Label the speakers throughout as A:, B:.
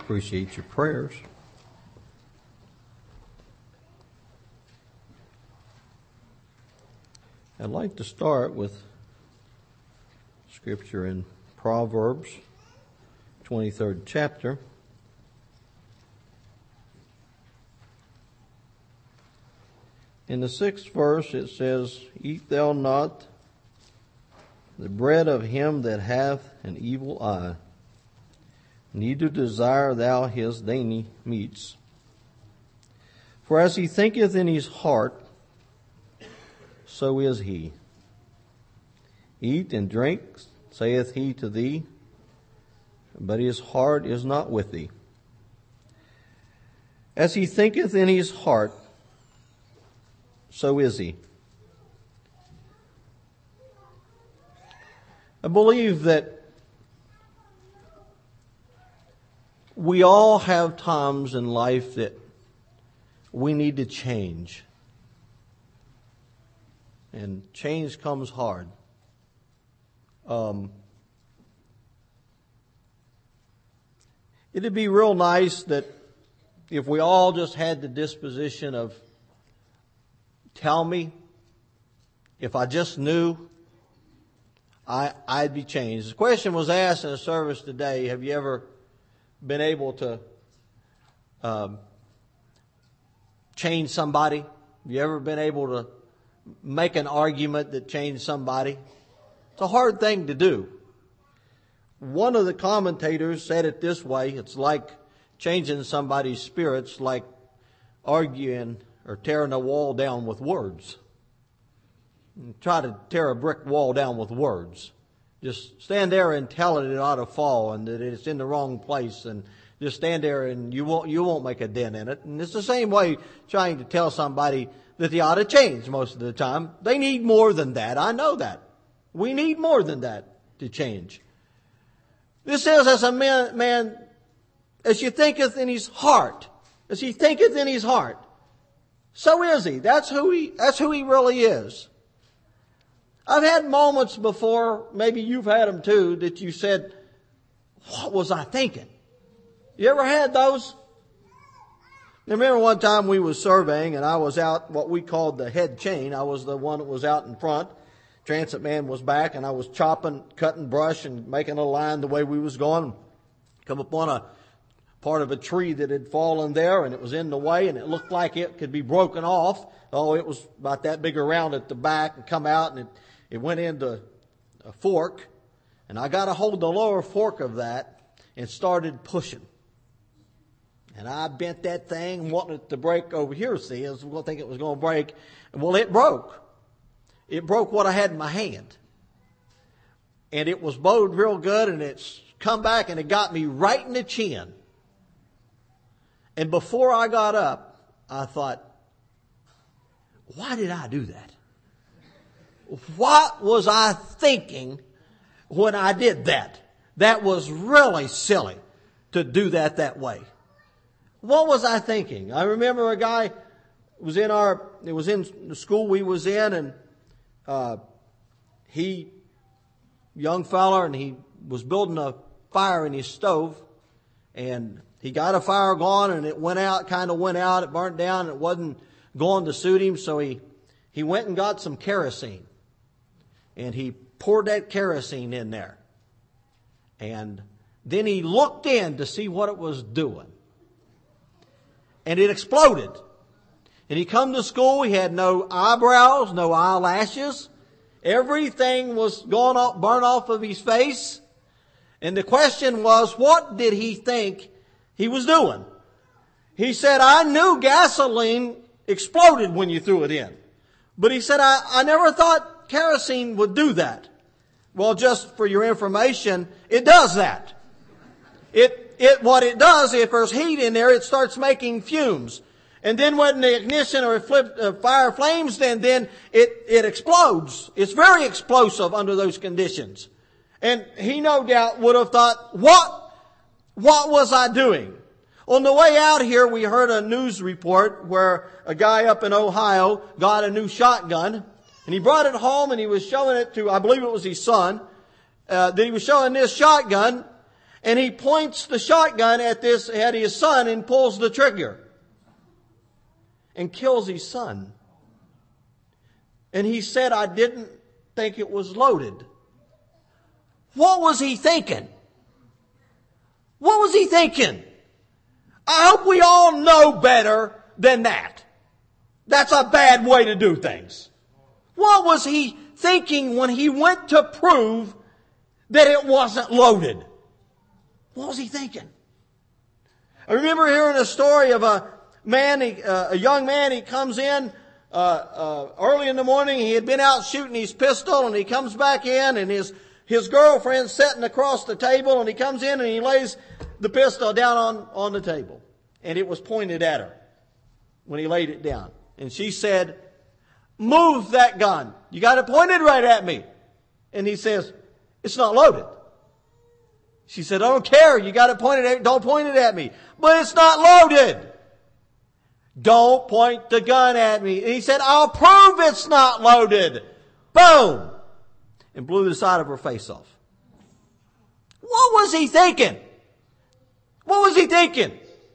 A: appreciate your prayers. I'd like to start with scripture in Proverbs, 23rd chapter. In the 6th verse it says, "Eat thou not the bread of him that hath an evil eye, neither desire thou his dainty meats. For as he thinketh in his heart, so is he. Eat and drink, saith he to thee, but his heart is not with thee. As he thinketh in his heart, so is he." I believe that we all have times in life that we need to change. And change comes hard. It'd be real nice that if we all just had the disposition of, tell me, if I just knew, I'd be changed. The question was asked in a service today, have you ever been able to change somebody? Have you ever been able to make an argument that changed somebody? It's a hard thing to do. One of the commentators said it this way: it's like changing somebody's spirits, like arguing or tearing a wall down with words. Try to tear a brick wall down with words. Just stand there and tell it ought to fall and that it's in the wrong place, and just stand there and you won't make a dent in it. And it's the same way trying to tell somebody that they ought to change most of the time. They need more than that. I know that. We need more than that to change. This says, as a man, as he thinketh in his heart, as he thinketh in his heart, so is he. That's who he really is. I've had moments before, maybe you've had them too, that you said, what was I thinking? You ever had those? I remember one time we was surveying and I was out what we called the head chain. I was the one that was out in front. Transit man was back, and I was chopping, cutting brush and making a line the way we was going. Come upon a part of a tree that had fallen there, and it was in the way, and it looked like it could be broken off. Oh, it was about that big around at the back and come out, and it went into a fork. And I got a hold of the lower fork of that and started pushing. And I bent that thing, wanting it to break over here, see, I was going to think it was going to break. Well, it broke. It broke what I had in my hand. And it was bowed real good, and it's come back and it got me right in the chin. And before I got up, I thought, why did I do that? What was I thinking when I did that? That was really silly to do that way. What was I thinking? I remember a guy was in the school we was in, and young fella, and he was building a fire in his stove, and he got a fire going, and it went out, it burnt down, and it wasn't going to suit him, so he went and got some kerosene, and he poured that kerosene in there, and then he looked in to see what it was doing, and it exploded. And he come to school, he had no eyebrows, no eyelashes. Everything was burnt off of his face. And the question was, what did he think he was doing? He said, I knew gasoline exploded when you threw it in. But he said, I never thought kerosene would do that. Well, just for your information, it does that. What it does, if there's heat in there, it starts making fumes. And then when the ignition or fire flames, then it explodes. It's very explosive under those conditions. And he no doubt would have thought, what was I doing? On the way out here, we heard a news report where a guy up in Ohio got a new shotgun, and he brought it home and he was showing it to, I believe it was his son, that he was showing this shotgun. And he points the shotgun at his son and pulls the trigger and kills his son. And he said, I didn't think it was loaded. What was he thinking? What was he thinking? I hope we all know better than that. That's a bad way to do things. What was he thinking when he went to prove that it wasn't loaded? What was he thinking? I remember hearing a story of a young man. He comes in early in the morning. He had been out shooting his pistol, and he comes back in, and his girlfriend's sitting across the table, and he comes in and he lays the pistol down on the table. And it was pointed at her when he laid it down. And she said, move that gun. You got it pointed right at me. And he says, it's not loaded. She said, I don't care. You got it pointed at me. Don't point it at me. But it's not loaded. Don't point the gun at me. And he said, I'll prove it's not loaded. Boom. And blew the side of her face off. What was he thinking? What was he thinking?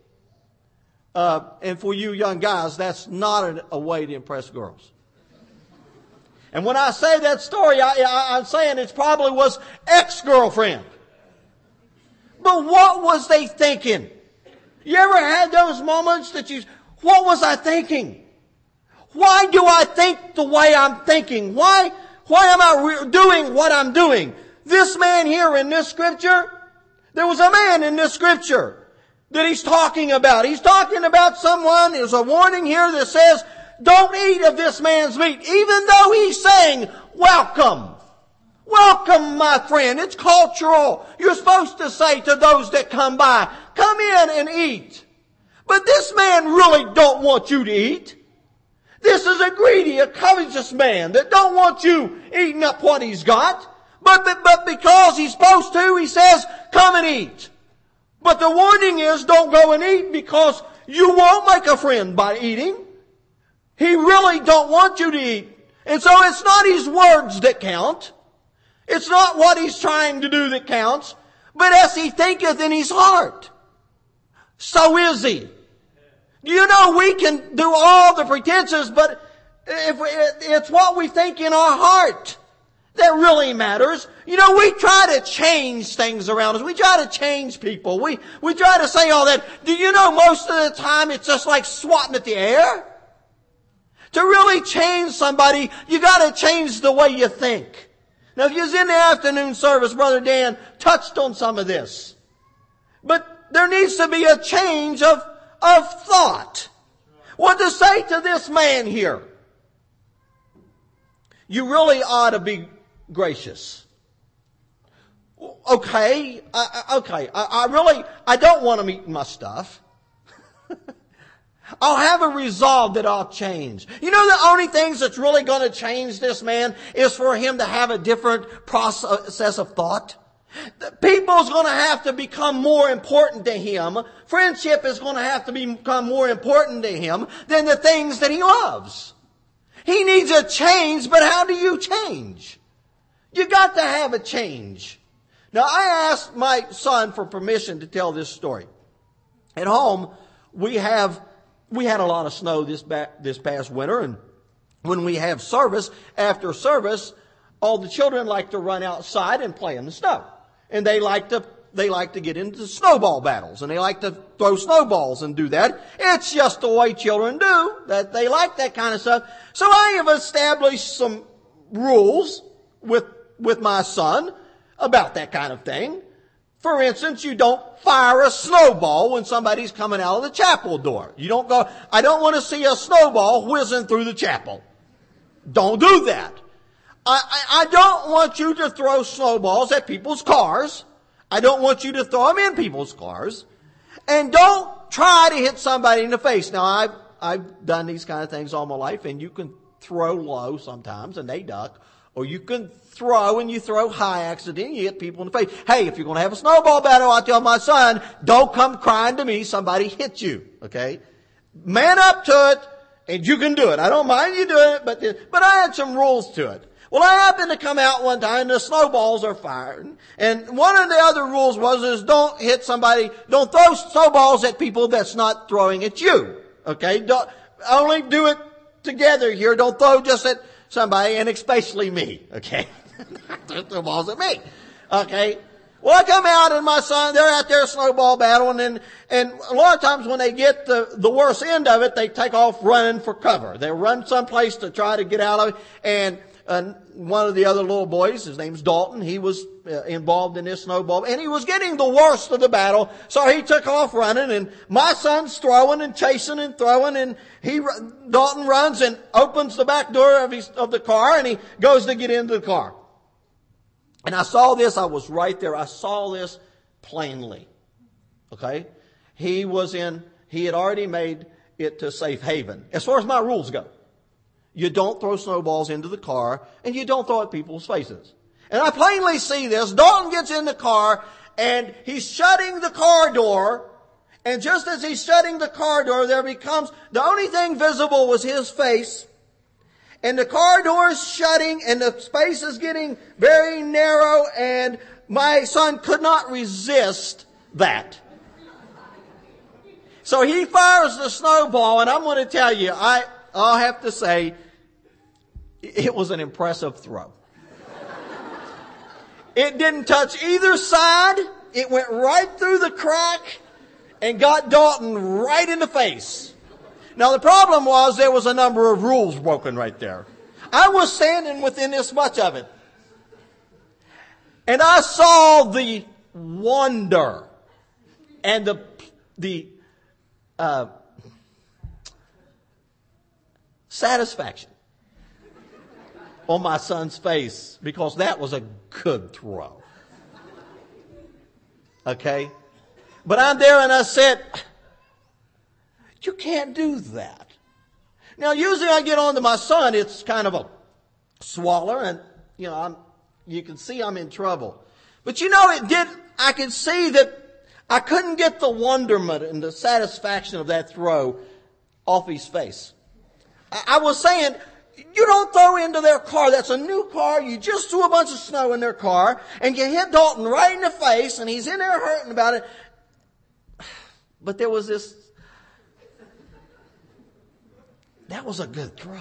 A: And for you young guys, that's not a way to impress girls. And when I say that story, I'm saying it probably was ex-girlfriend. But what was they thinking? You ever had those moments what was I thinking? Why do I think the way I'm thinking? Why am I doing what I'm doing? This man here in this scripture, there was a man in this scripture that he's talking about. He's talking about someone. There's a warning here that says, don't eat of this man's meat. Even though he's saying, welcome. Welcome, my friend. It's cultural. You're supposed to say to those that come by, come in and eat. But this man really don't want you to eat. This is a greedy, a covetous man that don't want you eating up what he's got. But because he's supposed to, he says, come and eat. But the warning is, don't go and eat because you won't make a friend by eating. He really don't want you to eat. And so it's not his words that count. It's not what he's trying to do that counts. But as he thinketh in his heart, so is he. You know, we can do all the pretenses, but it's what we think in our heart that really matters. You know, we try to change things around us. We try to change people. We try to say all that. Do you know most of the time it's just like swatting at the air? To really change somebody, you got to change the way you think. Now, if you was in the afternoon service, Brother Dan touched on some of this. But there needs to be a change of thought. What to say to this man here? You really ought to be gracious. Okay, I don't want him eating my stuff. I'll have a resolve that I'll change. You know, the only things that's really going to change this man is for him to have a different process of thought. People's going to have to become more important to him. Friendship is going to have to become more important to him than the things that he loves. He needs a change, but how do you change? You got to have a change. Now, I asked my son for permission to tell this story. At home, we had a lot of snow this past winter, and when we have service, after service, all the children like to run outside and play in the snow. And they like to get into snowball battles, and they like to throw snowballs and do that. It's just the way children do, that they like that kind of stuff. So I have established some rules with my son about that kind of thing. For instance, you don't fire a snowball when somebody's coming out of the chapel door. You don't go, I don't want to see a snowball whizzing through the chapel. Don't do that. I don't want you to throw snowballs at people's cars. I don't want you to throw them in people's cars. And don't try to hit somebody in the face. Now, I've done these kind of things all my life, and you can throw low sometimes, and they duck. Or you can throw, and you throw high accidentally, you hit people in the face. Hey, if you're going to have a snowball battle, I tell my son, don't come crying to me, somebody hit you. Okay? Man up to it, and you can do it. I don't mind you doing it, but I had some rules to it. Well, I happened to come out one time and the snowballs are fired. And one of the other rules was don't hit somebody, don't throw snowballs at people that's not throwing at you. Okay? Don't, only do it together here. Don't throw just at somebody, and especially me. Okay? Don't throw balls at me. Okay? Well, I come out and my son, they're out there snowball battling, and a lot of times when they get the worst end of it, they take off running for cover. They run someplace to try to get out of it, and one of the other little boys, his name's Dalton, he was involved in this snowball, and he was getting the worst of the battle, so he took off running, and my son's throwing and chasing and throwing, and Dalton runs and opens the back door of the car, and he goes to get into the car. And I saw this, I was right there, I saw this plainly. Okay? He had already made it to safe haven. As far as my rules go. You don't throw snowballs into the car, and you don't throw at people's faces. And I plainly see this. Dalton gets in the car, and he's shutting the car door, and just as he's shutting the car door, the only thing visible was his face. And the car door is shutting, and the space is getting very narrow, and my son could not resist that. So he fires the snowball, and I'm going to tell you, I'll have to say, it was an impressive throw. It didn't touch either side. It went right through the crack and got Dalton right in the face. Now the problem was there was a number of rules broken right there. I was standing within this much of it. And I saw the wonder and the satisfaction on my son's face, because that was a good throw. Okay? But I'm there and I said, you can't do that. Now, usually I get on to my son, it's kind of a swaller, and, you can see I'm in trouble. But I could see that I couldn't get the wonderment and the satisfaction of that throw off his face. I was saying, you don't throw into their car. That's a new car. You just threw a bunch of snow in their car, and you hit Dalton right in the face, and he's in there hurting about it. But there was this. That was a good throw.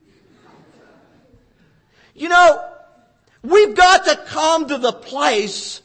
A: We've got to come to the place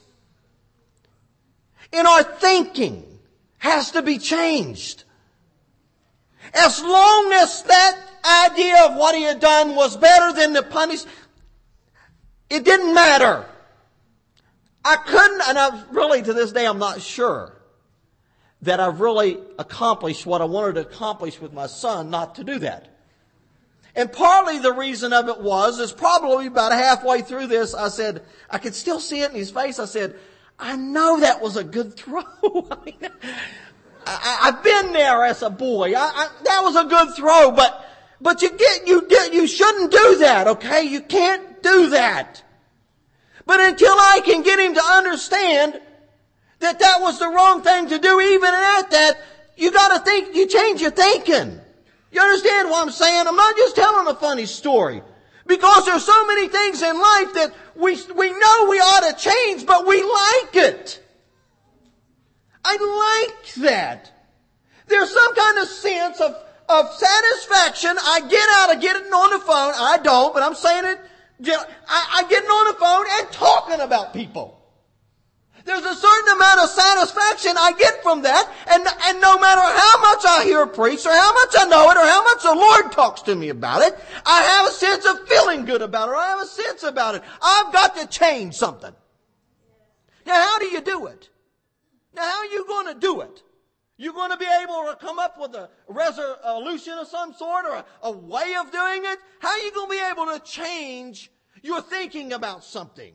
A: in our thinking has to be changed. As long as that idea of what he had done was better than the punishment, it didn't matter. I couldn't, and to this day, I'm not sure that I've really accomplished what I wanted to accomplish with my son not to do that. And partly the reason of it is probably about halfway through this, I said, I could still see it in his face. I said, I know that was a good throw. I've been there as a boy. That was a good throw, but you shouldn't do that, okay? You can't do that. But until I can get him to understand that was the wrong thing to do, even at that, you got to think, you change your thinking. You understand what I'm saying? I'm not just telling a funny story. Because there's so many things in life that we know we ought to change, but we like it. I like that. There's some kind of sense of satisfaction I get out of getting on the phone. I don't, but I'm saying it. I getting on the phone and talking about people. There's a certain amount of satisfaction I get from that, and no matter how much I hear preached, or how much I know it, or how much the Lord talks to me about it, I have a sense of feeling good about it, or I have a sense about it. I've got to change something. Now, how do you do it? Now, how are you going to do it? You're going to be able to come up with a resolution of some sort, or a way of doing it? How are you going to be able to change your thinking about something?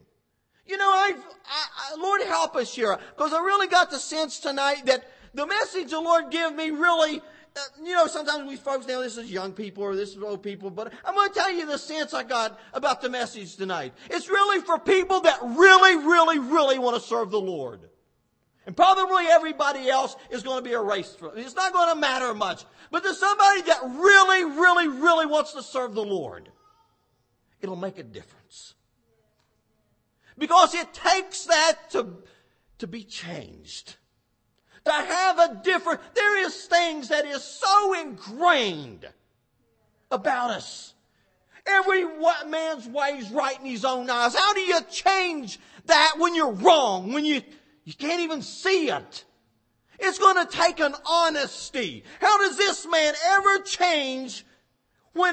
A: Lord help us here, because I really got the sense tonight that the message the Lord gave me really, sometimes we folks now, this is young people or this is old people, but I'm going to tell you the sense I got about the message tonight. It's really for people that really, really, really want to serve the Lord. And probably everybody else is going to be erased from it. It's not going to matter much. But there's somebody that really, really, really wants to serve the Lord. It'll make a difference. Because it takes that to be changed. To have a different, there is things that is so ingrained about us. Every man's way is right in his own eyes. How do you change that when you're wrong? When you can't even see it? It's going to take an honesty. How does this man ever change when,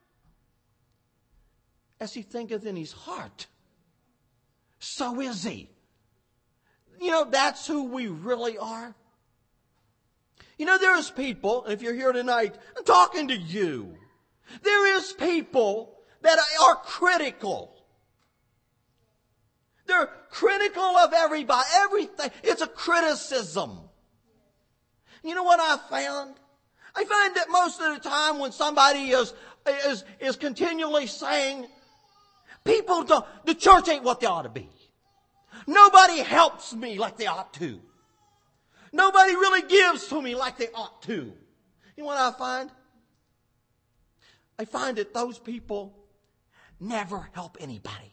A: as he thinketh in his heart, so is he? You know, that's who we really are. You know, there's people, and if you're here tonight, I'm talking to you. There is people that are critical. They're critical of everybody, everything. It's a criticism. You know what I found? I find that most of the time when somebody is continually saying, people don't, the church ain't what they ought to be. Nobody helps me like they ought to. Nobody really gives to me like they ought to. You know what I find? I find that those people never help anybody.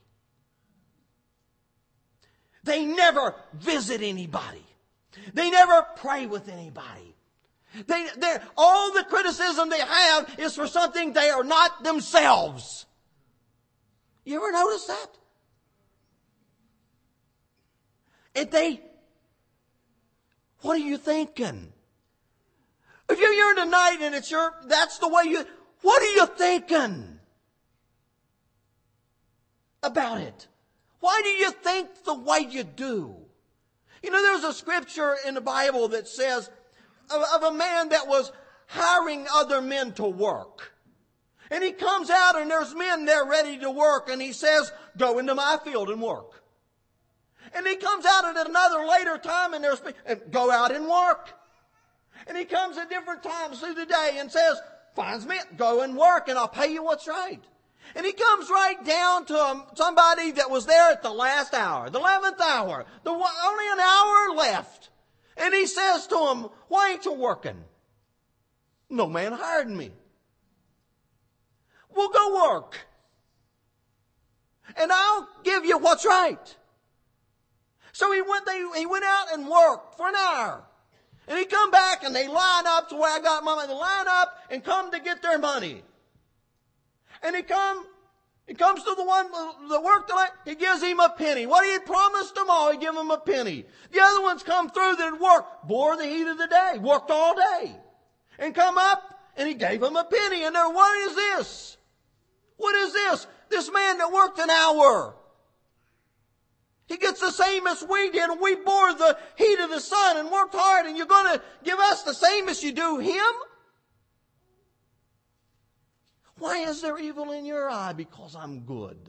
A: They never visit anybody. They never pray with anybody. All the criticism they have is for something they are not themselves. You ever notice that? And what are you thinking? If you're here tonight and that's the way what are you thinking about it? Why do you think the way you do? You know, there's a scripture in the Bible that says of a man that was hiring other men to work. And he comes out and there's men there ready to work and he says, go into my field and work. And he comes out at another later time and go out and work. And he comes at different times through the day and says, finds me, go and work and I'll pay you what's right. And he comes right down to somebody that was there at the last hour, the 11th hour, only an hour left. And he says to him, why ain't you working? No man hired me. Well, go work. And I'll give you what's right. So he went out and worked for an hour. And he come back and they line up to where I got my money. They line up and come to get their money. And he comes to the one that worked tonight. He gives him a penny. What he had promised them all, he give him a penny. The other ones come through that had worked, bore the heat of the day, worked all day. And come up and he gave them a penny. And they're, what is this? What is this? This man that worked an hour. He gets the same as we did, and we bore the heat of the sun and worked hard, and you're going to give us the same as you do him? Why is there evil in your eye? Because I'm good.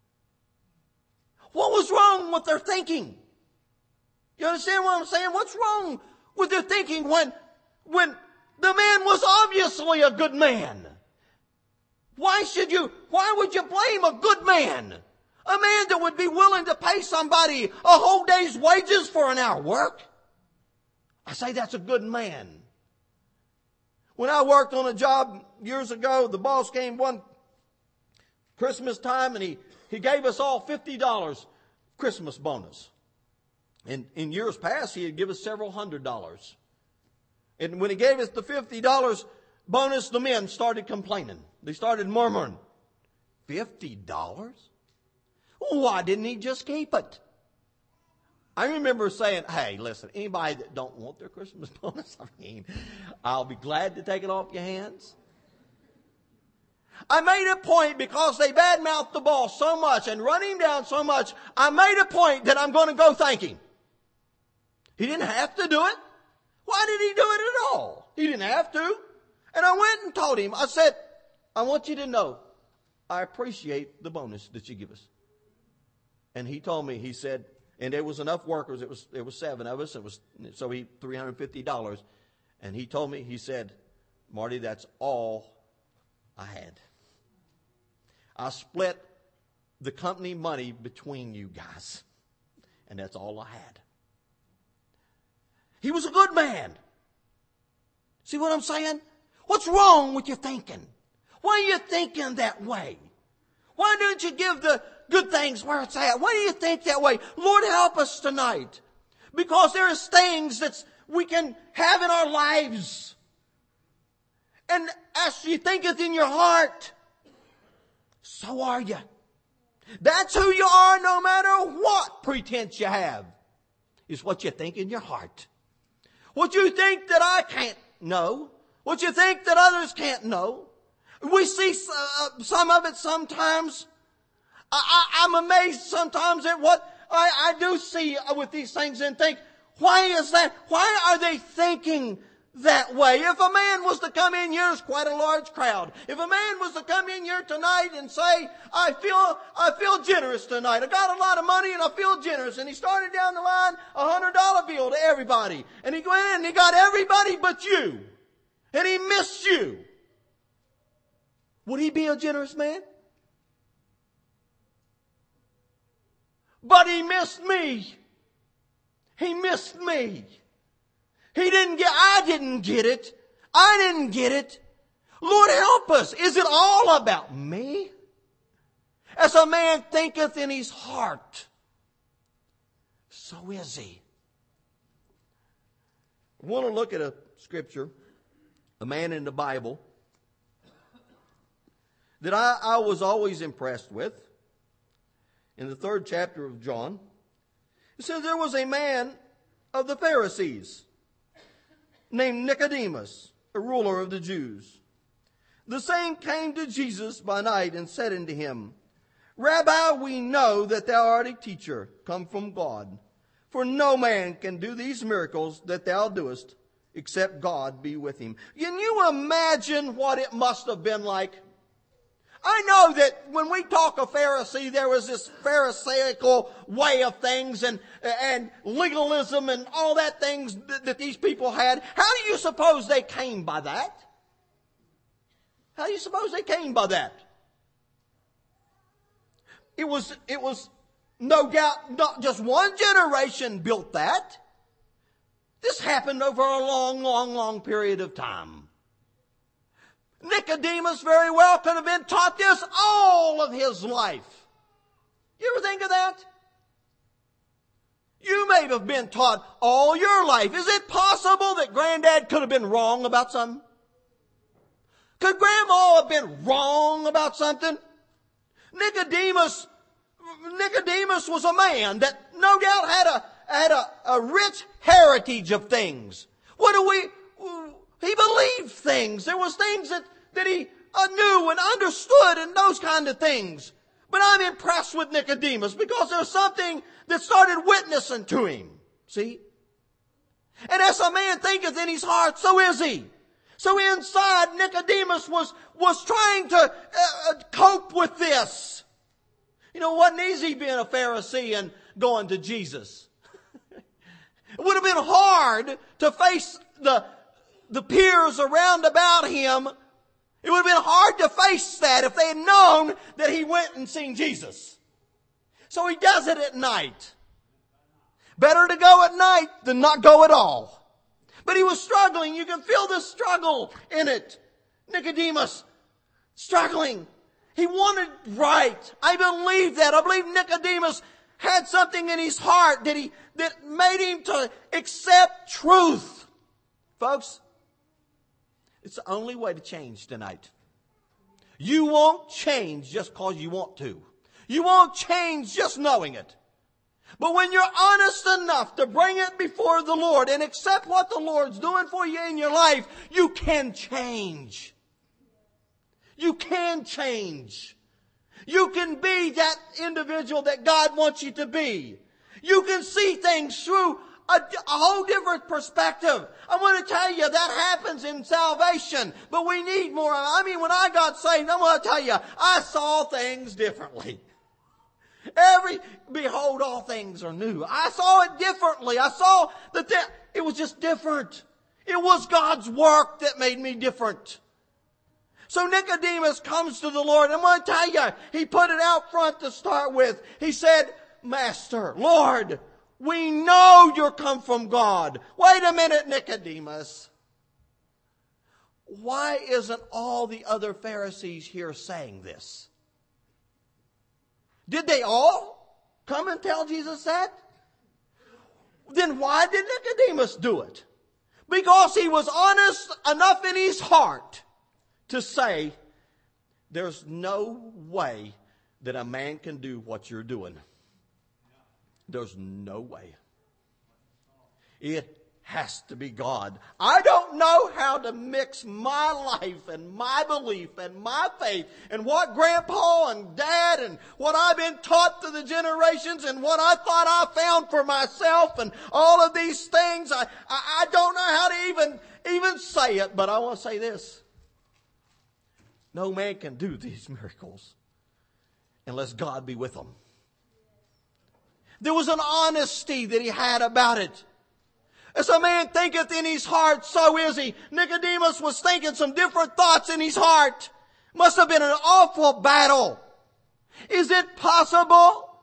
A: What was wrong with their thinking? You understand what I'm saying? What's wrong with their thinking when the man was obviously a good man? Why would you blame a good man? A man that would be willing to pay somebody a whole day's wages for an hour work? I say that's a good man. When I worked on a job years ago, the boss came one Christmas time and he gave us all $50 Christmas bonus. And in years past, he had given us several $100s. And when he gave us the $50 bonus, the men started complaining. They started murmuring, $50? Why didn't he just keep it? I remember saying, hey, listen, anybody that don't want their Christmas bonus, I'll be glad to take it off your hands. I made a point because they badmouthed the boss so much and run him down so much, I made a point that I'm going to go thank him. He didn't have to do it. Why did he do it at all? He didn't have to. And I went and told him, I said, I want you to know, I appreciate the bonus that you give us. And he told me, he said, and there was enough workers, it was 7 of us, so he $350. And he told me, he said, Marty, that's all I had. I split the company money between you guys. And that's all I had. He was a good man. See what I'm saying? What's wrong with your thinking? Why are you thinking that way? Why don't you give good things where it's at. Why do you think that way? Lord, help us tonight. Because there is things that we can have in our lives. And as you thinketh in your heart, so are you. That's who you are no matter what pretense you have. Is what you think in your heart. What you think that I can't know. What you think that others can't know. We see some of it sometimes. I'm amazed sometimes at what I do see with these things and think, why is that? Why are they thinking that way? If a man was to come in here, it's quite a large crowd. If a man was to come in here tonight and say, I feel generous tonight. I got a lot of money and I feel generous. And he started down the line $100 bill to everybody. And he went in and he got everybody but you. And he missed you. Would he be a generous man? But he missed me. He missed me. I didn't get it. I didn't get it. Lord, help us. Is it all about me? As a man thinketh in his heart, so is he. I want to look at a scripture, a man in the Bible, that I was always impressed with. In the 3rd chapter of John, it says there was a man of the Pharisees named Nicodemus, a ruler of the Jews. The same came to Jesus by night and said unto him, Rabbi, we know that thou art a teacher come from God, for no man can do these miracles that thou doest except God be with him. Can you imagine what it must have been like? I know that when we talk of Pharisee, there was this Pharisaical way of things and legalism and all that things that these people had. How do you suppose they came by that? How do you suppose they came by that? It was no doubt not just one generation built that. This happened over a long period of time. Nicodemus very well could have been taught this all of his life. You ever think of that? You may have been taught all your life. Is it possible that Granddad could have been wrong about something? Could Grandma have been wrong about something? Nicodemus was a man that no doubt had a rich heritage of things. He believed things. There was things that he knew and understood and those kind of things. But I'm impressed with Nicodemus because there's something that started witnessing to him. See? And as a man thinketh in his heart, so is he. So inside, Nicodemus was trying to cope with this. You know, it wasn't easy being a Pharisee and going to Jesus. It would have been hard to face the peers around about him. It would have been hard to face that if they had known that he went and seen Jesus. So he does it at night. Better to go at night than not go at all. But he was struggling. You can feel the struggle in it. Nicodemus struggling. He wanted right. I believe that. I believe Nicodemus had something in his heart that made him to accept truth. Folks, it's the only way to change tonight. You won't change just because you want to. You won't change just knowing it. But when you're honest enough to bring it before the Lord and accept what the Lord's doing for you in your life, you can change. You can change. You can be that individual that God wants you to be. You can see things through a whole different perspective. I want to tell you that happens in salvation, but we need more. I mean, when I got saved, I want to tell you, I saw things differently. Behold, all things are new. I saw it differently. I saw that it was just different. It was God's work that made me different. So Nicodemus comes to the Lord. And I'm going to tell you, he put it out front to start with. He said, Master, Lord, we know you're come from God. Wait a minute, Nicodemus. Why isn't all the other Pharisees here saying this? Did they all come and tell Jesus that? Then why did Nicodemus do it? Because he was honest enough in his heart to say, there's no way that a man can do what you're doing. There's no way. It has to be God. I don't know how to mix my life and my belief and my faith and what Grandpa and Dad and what I've been taught through the generations and what I thought I found for myself and all of these things. I don't know how to even say it, but I want to say this. No man can do these miracles unless God be with them. There was an honesty that he had about it. As a man thinketh in his heart, so is he. Nicodemus was thinking some different thoughts in his heart. Must have been an awful battle. Is it possible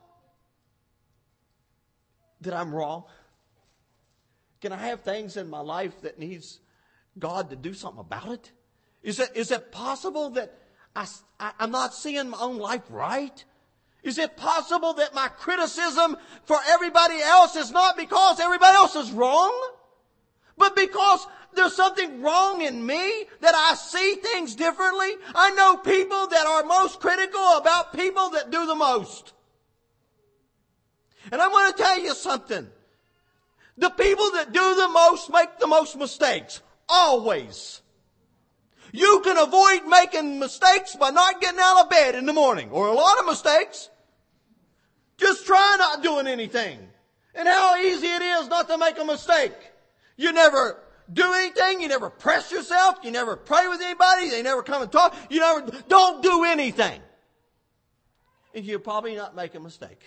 A: that I'm wrong? Can I have things in my life that needs God to do something about it? Is it possible that I'm not seeing my own life right? Is it possible that my criticism for everybody else is not because everybody else is wrong, but because there's something wrong in me, that I see things differently? I know people that are most critical about people that do the most. And I want to tell you something. The people that do the most make the most mistakes. Always. You can avoid making mistakes by not getting out of bed in the morning, or a lot of mistakes. Just try not doing anything. And how easy it is not to make a mistake. You never do anything. You never press yourself. You never pray with anybody. They never come and talk. Don't do anything. And you'll probably not make a mistake.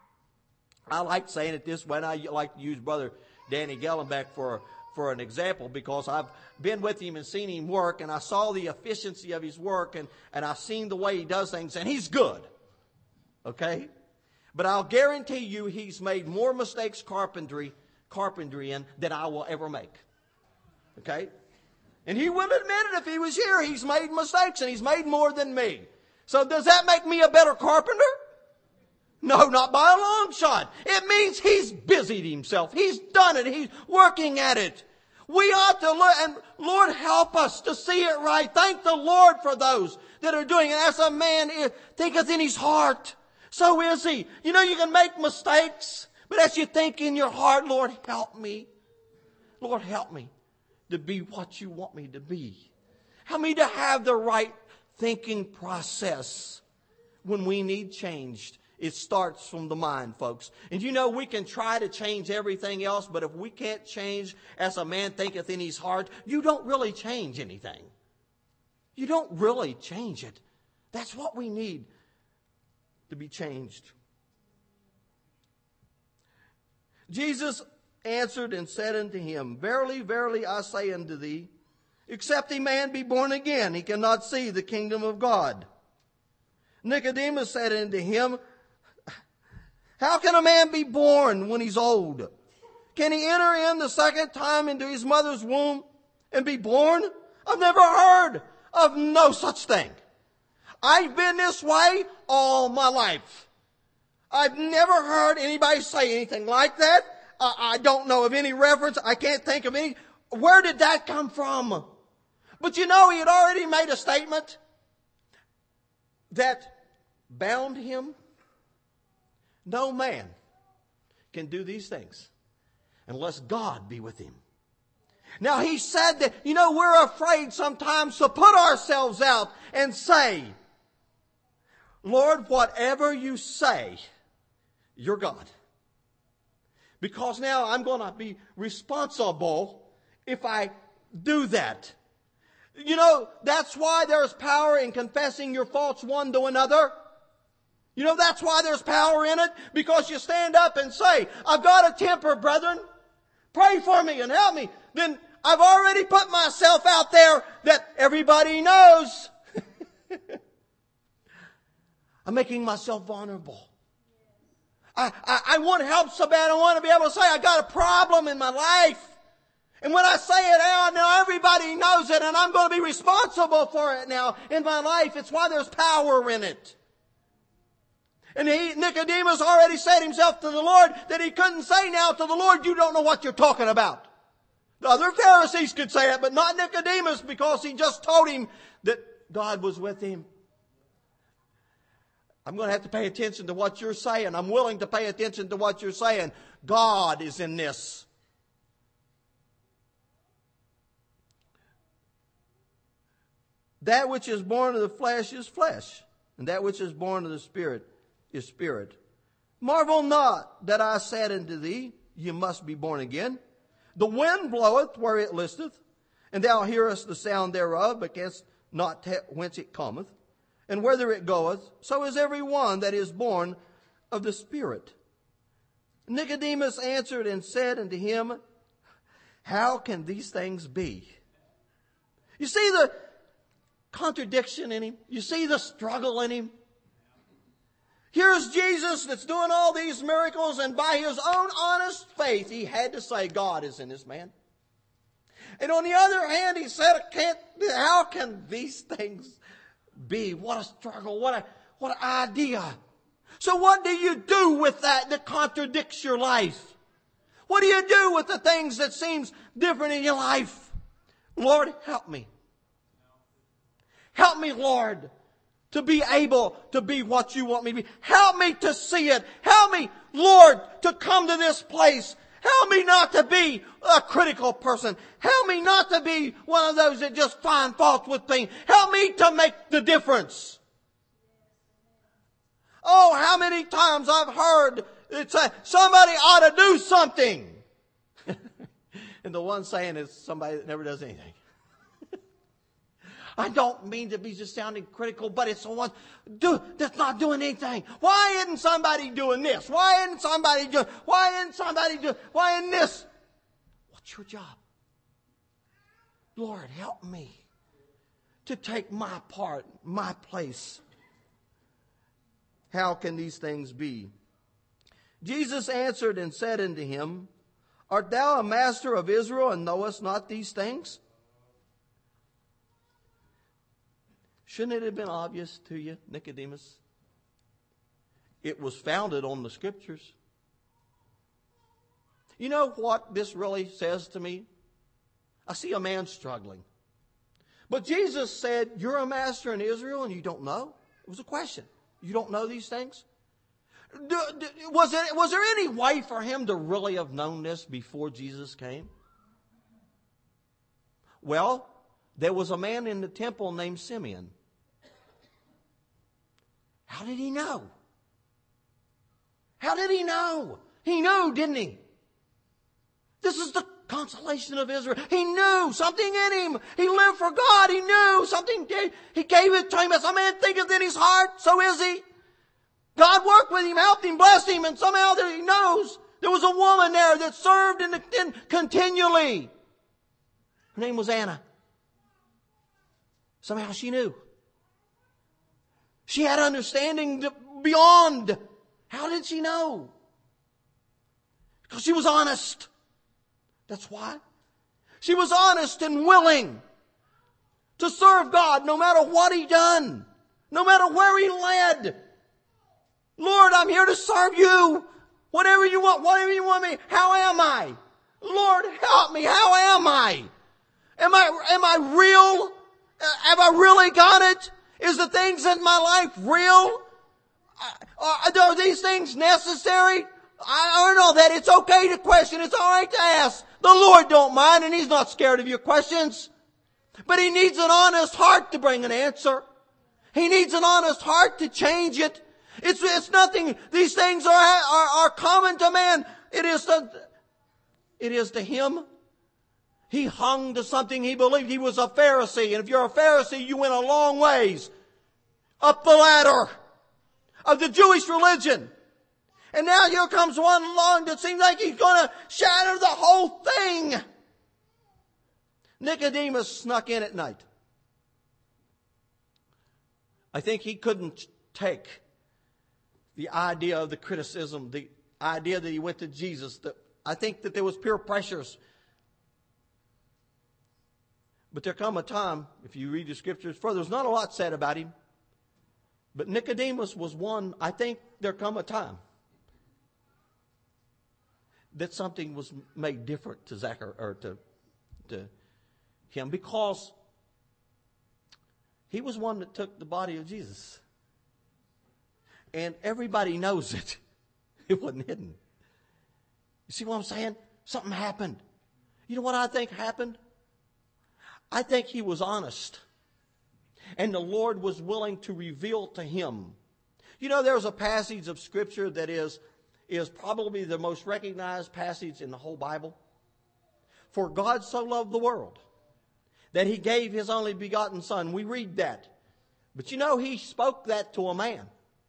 A: I like saying it this way, and I like to use Brother Danny Gellenbeck for an example, because I've been with him and seen him work, and I saw the efficiency of his work, and I've seen the way he does things, and he's good. Okay? But I'll guarantee you he's made more mistakes carpentry in than I will ever make. Okay? And he will admit it if he was here. He's made mistakes, and he's made more than me. So does that make me a better carpenter? No, not by a long shot. It means he's busied himself. He's done it. He's working at it. We ought to look, and Lord, help us to see it right. Thank the Lord for those that are doing it. As a man thinketh in his heart, so is he. You know, you can make mistakes, but as you think in your heart, Lord, help me. Lord, help me to be what you want me to be. Help me to have the right thinking process when we need changed. It starts from the mind, folks. And you know, we can try to change everything else, but if we can't change as a man thinketh in his heart, you don't really change anything. You don't really change it. That's what we need to be changed. Jesus answered and said unto him, Verily, verily, I say unto thee, except a man be born again, he cannot see the kingdom of God. Nicodemus said unto him, How can a man be born when he's old? Can he enter in the second time into his mother's womb and be born? I've never heard of no such thing. I've been this way all my life. I've never heard anybody say anything like that. I don't know of any reference. I can't think of any. Where did that come from? But you know, he had already made a statement that bound him. No man can do these things unless God be with him. Now he said that, you know, we're afraid sometimes to put ourselves out and say, Lord, whatever you say, you're God. Because now I'm going to be responsible if I do that. You know, that's why there's power in confessing your faults one to another. You know, that's why there's power in it. Because you stand up and say, I've got a temper, brethren. Pray for me and help me. Then I've already put myself out there that everybody knows. I'm making myself vulnerable. I want help so bad. I want to be able to say, I got a problem in my life. And when I say it out, now everybody knows it, and I'm going to be responsible for it now in my life. It's why there's power in it. And Nicodemus already said himself to the Lord that he couldn't say now to the Lord, you don't know what you're talking about. The other Pharisees could say that, but not Nicodemus, because he just told him that God was with him. I'm going to have to pay attention to what you're saying. I'm willing to pay attention to what you're saying. God is in this. That which is born of the flesh is flesh, and that which is born of the Spirit is spirit. Marvel not that I said unto thee, you must be born again. The wind bloweth where it listeth, and thou hearest the sound thereof, but canst not tell whence it cometh, and whither it goeth. So is every one that is born of the Spirit. Nicodemus answered and said unto him, how can these things be? You see the contradiction in him? You see the struggle in him? Here's Jesus that's doing all these miracles, and by his own honest faith, he had to say, God is in this man. And on the other hand, he said, how can these things be? What a struggle, what an idea. So what do you do with that contradicts your life? What do you do with the things that seems different in your life? Lord, help me. Help me, Lord, to be able to be what you want me to be. Help me to see it. Help me, Lord, to come to this place. Help me not to be a critical person. Help me not to be one of those that just find fault with things. Help me to make the difference. Oh, how many times I've heard it say, somebody ought to do something. And the one saying is somebody that never does anything. I don't mean to be just sounding critical, but it's the one that's not doing anything. Why isn't somebody doing this? Why isn't somebody doing this? What's your job? Lord, help me to take my part, my place. How can these things be? Jesus answered and said unto him, art thou a master of Israel, and knowest not these things? Shouldn't it have been obvious to you, Nicodemus? It was founded on the Scriptures. You know what this really says to me? I see a man struggling. But Jesus said, you're a master in Israel and you don't know? It was a question. You don't know these things? Was there any way for him to really have known this before Jesus came? Well, there was a man in the temple named Simeon. How did he know? How did he know? He knew, didn't he? This is the consolation of Israel. He knew something in him. He lived for God. He knew something. He gave it to him. As a man thinketh in his heart, so is he. God worked with him, helped him, blessed him, and somehow he knows there was a woman there that served continually. Her name was Anna. Somehow she knew. She had understanding beyond. How did she know? Because she was honest. That's why. She was honest and willing to serve God no matter what he done. No matter where he led. Lord, I'm here to serve you. Whatever you want me. How am I? Lord, help me. How am I? Am I real? Have I really got it? Is the things in my life real? Are these things necessary? I know that it's okay to question. It's all right to ask. The Lord don't mind, and he's not scared of your questions. But he needs an honest heart to bring an answer. He needs an honest heart to change it. It's nothing. These things are common to man. It is to him. He hung to something he believed. He was a Pharisee. And if you're a Pharisee, you went a long ways up the ladder of the Jewish religion. And now here comes one along that seems like he's going to shatter the whole thing. Nicodemus snuck in at night. I think he couldn't take the idea of the criticism, the idea that he went to Jesus. I think that there was peer pressures. But there come a time, if you read the Scriptures further, there's not a lot said about him. But Nicodemus was one. I think there come a time that something was made different to Zachariah, or to him, because he was one that took the body of Jesus. And everybody knows it. It wasn't hidden. You see what I'm saying? Something happened. You know what I think happened? I think he was honest. And the Lord was willing to reveal to him. You know, there's a passage of Scripture that is probably the most recognized passage in the whole Bible. For God so loved the world that he gave his only begotten Son. We read that. But you know, he spoke that to a man.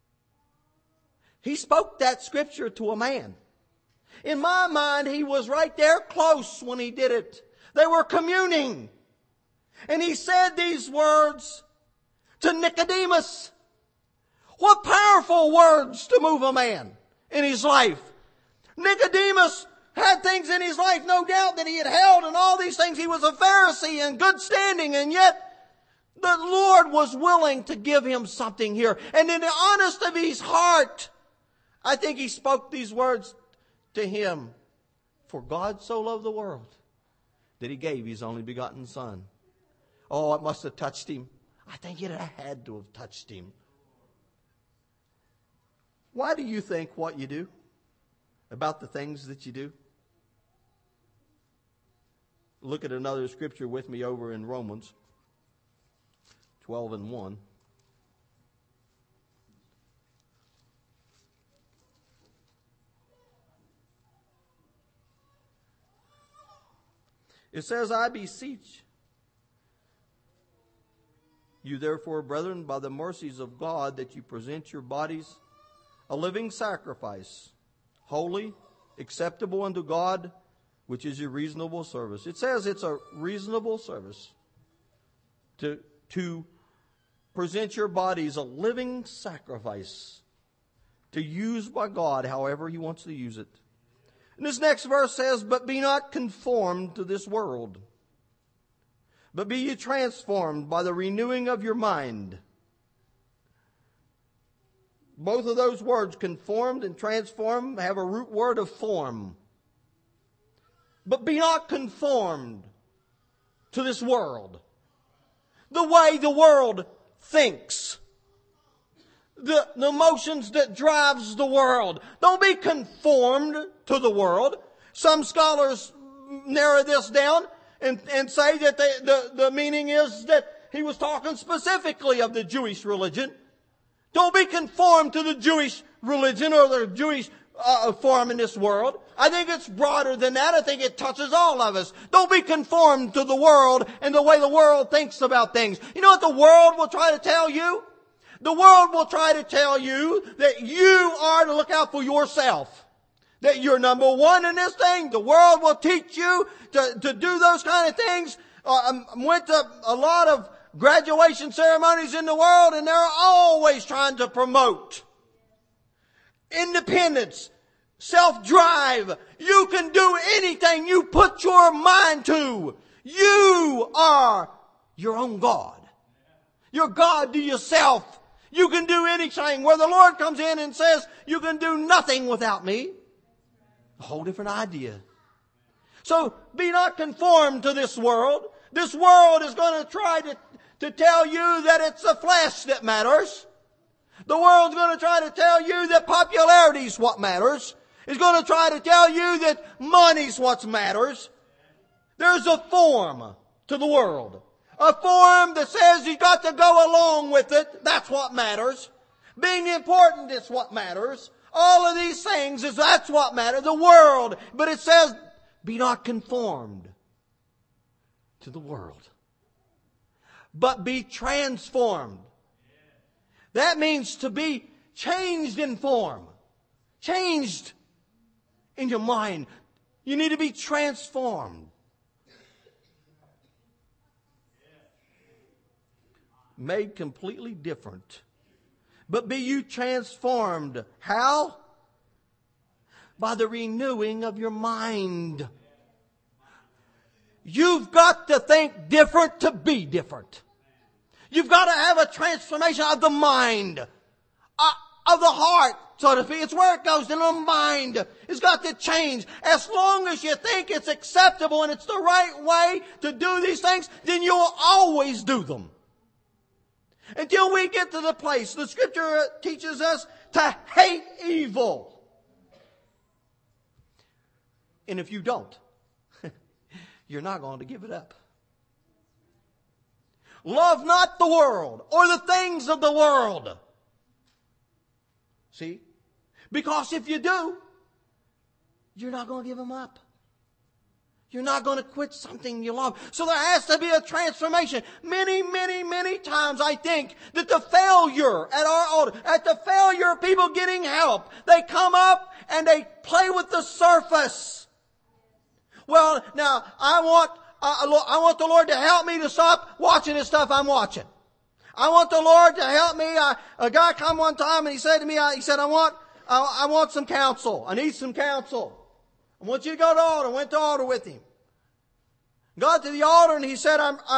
A: He spoke that Scripture to a man. In my mind, he was right there close when he did it. They were communing. And he said these words to Nicodemus. What powerful words to move a man in his life. Nicodemus had things in his life, no doubt, that he had held, and all these things. He was a Pharisee in good standing, and yet the Lord was willing to give him something here. And in the honesty of his heart, I think he spoke these words to him. For God so loved the world that he gave his only begotten Son. Oh, it must have touched him. I think it had to have touched him. Why do you think what you do about the things that you do? Look at another scripture with me over in Romans 12:1. It says, I beseech you therefore, brethren, by the mercies of God, that you present your bodies a living sacrifice, holy, acceptable unto God, which is your reasonable service. It says it's a reasonable service to present your bodies a living sacrifice to use by God however he wants to use it. And this next verse says, but be not conformed to this world, but be ye transformed by the renewing of your mind. Both of those words, conformed and transformed, have a root word of form. But be not conformed to this world. The way the world thinks. The emotions that drives the world. Don't be conformed to the world. Some scholars narrow this down and say that the meaning is that he was talking specifically of the Jewish religion. Don't be conformed to the Jewish religion or the Jewish form in this world. I think it's broader than that. I think it touches all of us. Don't be conformed to the world and the way the world thinks about things. You know what the world will try to tell you? The world will try to tell you that you are to look out for yourself. That you're number one in this thing. The world will teach you to do those kind of things. I went to a lot of graduation ceremonies in the world, and they're always trying to promote independence, self-drive. You can do anything you put your mind to. You are your own God. You're God to yourself. You can do anything. Where the Lord comes in and says, you can do nothing without me. A whole different idea. So be not conformed to this world. This world is going to try to tell you that it's the flesh that matters. The world's going to try to tell you that popularity is what matters. It's going to try to tell you that money's what matters. There's a form to the world. A form that says you've got to go along with it. That's what matters. Being important is what matters. All of these things that's what matters. The world. But it says, be not conformed to the world, but be transformed. That means to be changed in form. Changed in your mind. You need to be transformed. Made completely different. But be you transformed. How? By the renewing of your mind. You've got to think different to be different. You've got to have a transformation of the mind, of the heart, so to speak. It's where it goes in the mind. It's got to change. As long as you think it's acceptable and it's the right way to do these things, then you'll always do them. Until we get to the place, the Scripture teaches us to hate evil. And if you don't, you're not going to give it up. Love not the world or the things of the world. See? Because if you do, you're not going to give them up. You're not going to quit something you love. So there has to be a transformation. Many, many, many times I think that the failure at our altar, at the failure of people getting help, they come up and they play with the surface. Well, now I want the Lord to help me to stop watching this stuff I'm watching. I want the Lord to help me. A guy come one time and he said to me, he said, I want some counsel. I need some counsel. I want you to go to the altar. I went to the altar with him. Got to the altar and he said,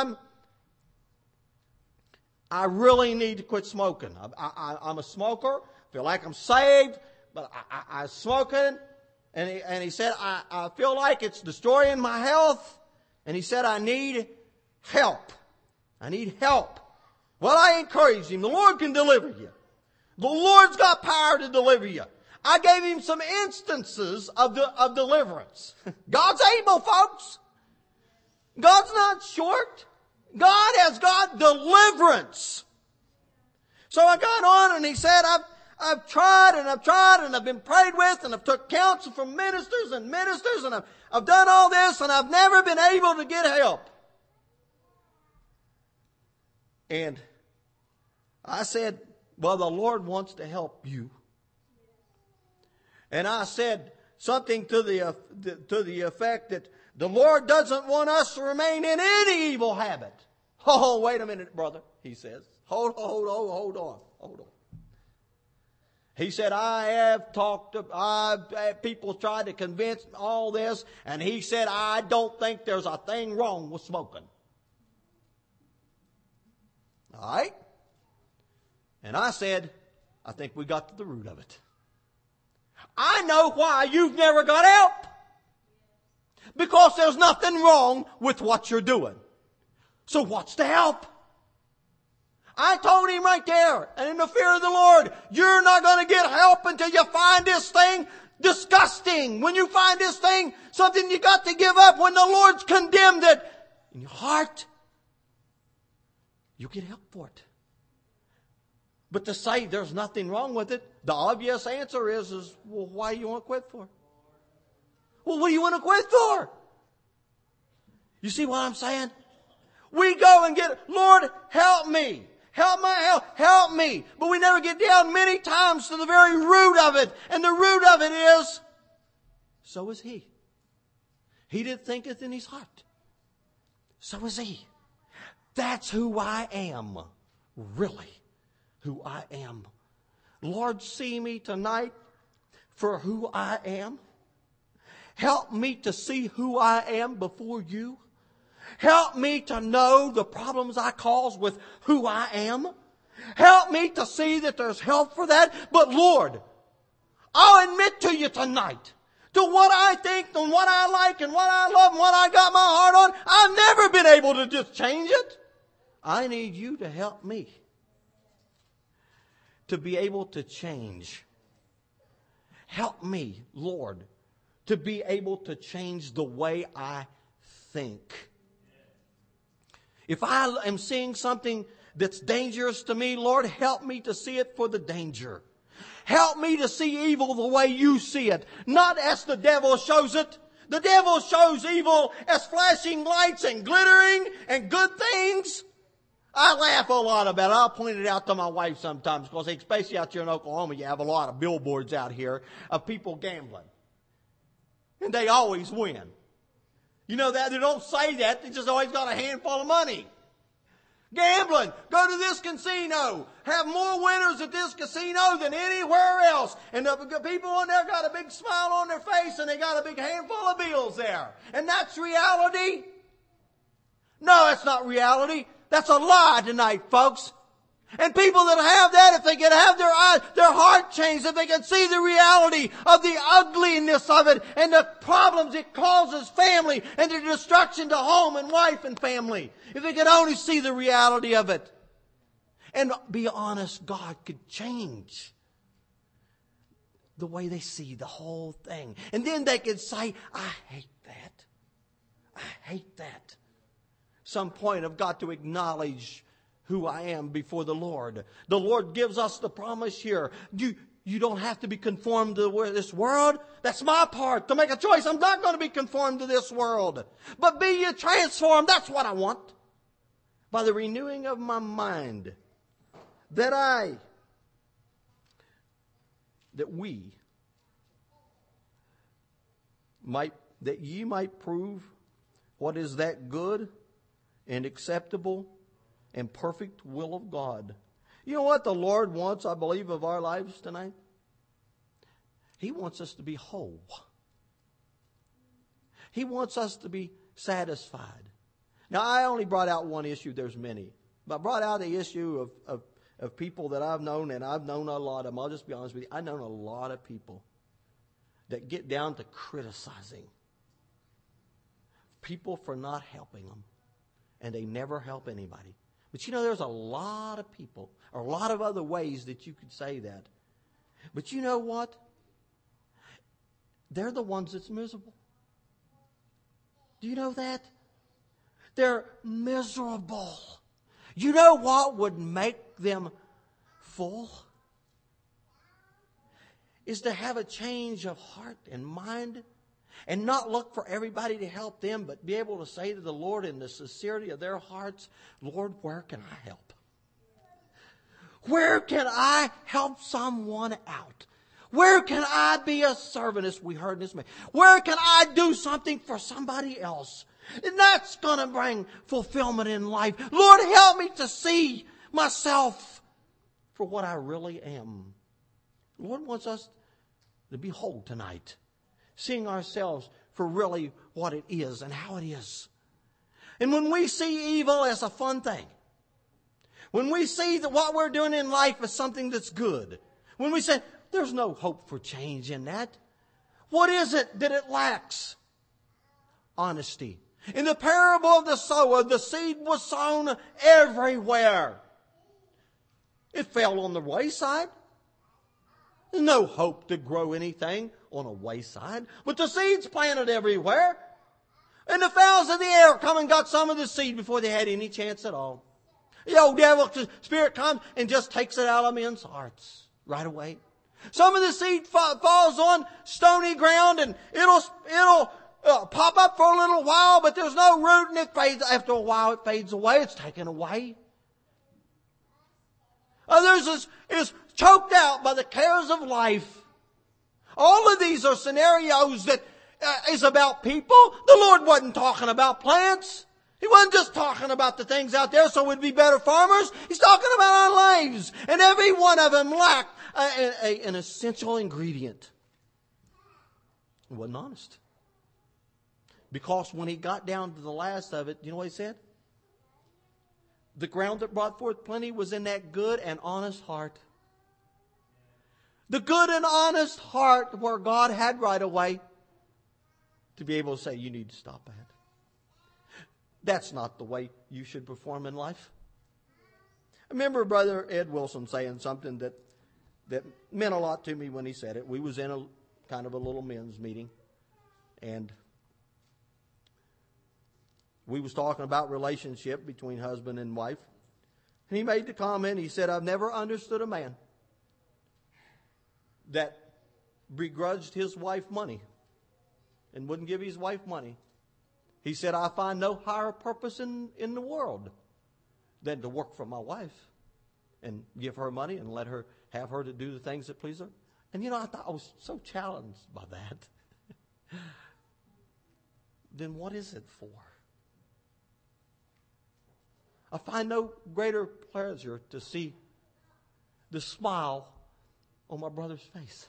A: I really need to quit smoking. I'm a smoker. Feel like I'm saved, but I'm smoking. And he said, I feel like it's destroying my health. And he said, I need help. I need help. Well, I encouraged him. The Lord can deliver you. The Lord's got power to deliver you. I gave him some instances of deliverance. God's able, folks. God's not short. God has got deliverance. So I got on and he said, I've tried and I've been prayed with and I've took counsel from ministers and I've done all this and I've never been able to get help. And I said, well, the Lord wants to help you. And I said something to the effect that the Lord doesn't want us to remain in any evil habit. Oh, wait a minute, brother, he says. Hold on. He said, people tried to convince all this, and he said, I don't think there's a thing wrong with smoking. All right? And I said, I think we got to the root of it. I know why you've never got help. Because there's nothing wrong with what you're doing. So what's the help? I told him right there, and in the fear of the Lord, you're not going to get help until you find this thing disgusting. When you find this thing, something you got to give up, when the Lord's condemned it in your heart, you get help for it. But to say there's nothing wrong with it, the obvious answer is well, why do you want to quit for? Well, what do you want to quit for? You see what I'm saying? We go and get, Lord, help me. Help me. But we never get down many times to the very root of it. And the root of it is, so is he. He that thinketh in his heart. So is he. That's who I am. Really. Who I am. Lord, see me tonight for who I am. Help me to see who I am before you. Help me to know the problems I cause with who I am. Help me to see that there's help for that. But Lord, I'll admit to you tonight, to what I think and what I like and what I love and what I got my heart on, I've never been able to just change it. I need you to help me to be able to change. Help me, Lord, to be able to change the way I think. If I am seeing something that's dangerous to me, Lord, help me to see it for the danger. Help me to see evil the way you see it, not as the devil shows it. The devil shows evil as flashing lights and glittering and good things. I laugh a lot about it. I'll point it out to my wife sometimes because especially out here in Oklahoma, you have a lot of billboards out here of people gambling. And they always win. You know that? They don't say that. They just always got a handful of money. Gambling. Go to this casino. Have more winners at this casino than anywhere else. And the people on there got a big smile on their face and they got a big handful of bills there. And that's reality? No, that's not reality. That's a lie tonight, folks. And people that have that, if they can have their eyes, their heart changed, if they can see the reality of the ugliness of it and the problems it causes family and the destruction to home and wife and family, if they could only see the reality of it and be honest, God could change the way they see the whole thing. And then they could say, I hate that. I hate that. Some point I've got to acknowledge who I am before the Lord. The Lord gives us the promise here. You don't have to be conformed to this world. That's my part, to make a choice. I'm not going to be conformed to this world. But be ye transformed. That's what I want. By the renewing of my mind. That ye might prove what is that good and acceptable and perfect will of God. You know what the Lord wants, I believe, of our lives tonight? He wants us to be whole. He wants us to be satisfied. Now, I only brought out one issue. There's many. But I brought out the issue of people that I've known, and I've known a lot of them. I'll just be honest with you. I've known a lot of people that get down to criticizing people for not helping them. And they never help anybody. But you know, there's a lot of people, or a lot of other ways that you could say that. But you know what? They're the ones that's miserable. Do you know that? They're miserable. You know what would make them full? Is to have a change of heart and mind and not look for everybody to help them, but be able to say to the Lord in the sincerity of their hearts, Lord, where can I help? Where can I help someone out? Where can I be a servant, as we heard in this man? Where can I do something for somebody else? And that's going to bring fulfillment in life. Lord, help me to see myself for what I really am. The Lord wants us to be whole tonight, seeing ourselves for really what it is and how it is. And when we see evil as a fun thing, when we see that what we're doing in life is something that's good, when we say, there's no hope for change in that, what is it that it lacks? Honesty. In the parable of the sower, the seed was sown everywhere. It fell on the wayside. There's no hope to grow anything on a wayside. But the seed's planted everywhere. And the fowls of the air come and got some of the seed before they had any chance at all. The old devil spirit comes and just takes it out of men's hearts right away. Some of the seed falls on stony ground and it'll pop up for a little while, but there's no root and it fades. After a while it fades away. It's taken away. Others is choked out by the cares of life. All of these are scenarios that is about people. The Lord wasn't talking about plants. He wasn't just talking about the things out there so we'd be better farmers. He's talking about our lives. And every one of them lacked an essential ingredient. He wasn't honest. Because when he got down to the last of it, you know what he said? The ground that brought forth plenty was in that good and honest heart. The good and honest heart where God had right away to be able to say, you need to stop that. That's not the way you should perform in life. I remember Brother Ed Wilson saying something that meant a lot to me when he said it. We was in a kind of a little men's meeting, and we was talking about relationship between husband and wife. And he made the comment, he said, I've never understood a man that begrudged his wife money and wouldn't give his wife money. He said, I find no higher purpose in the world than to work for my wife and give her money and have her to do the things that please her. And you know, I thought I was so challenged by that. Then what is it for? I find no greater pleasure to see the smile on my brother's face.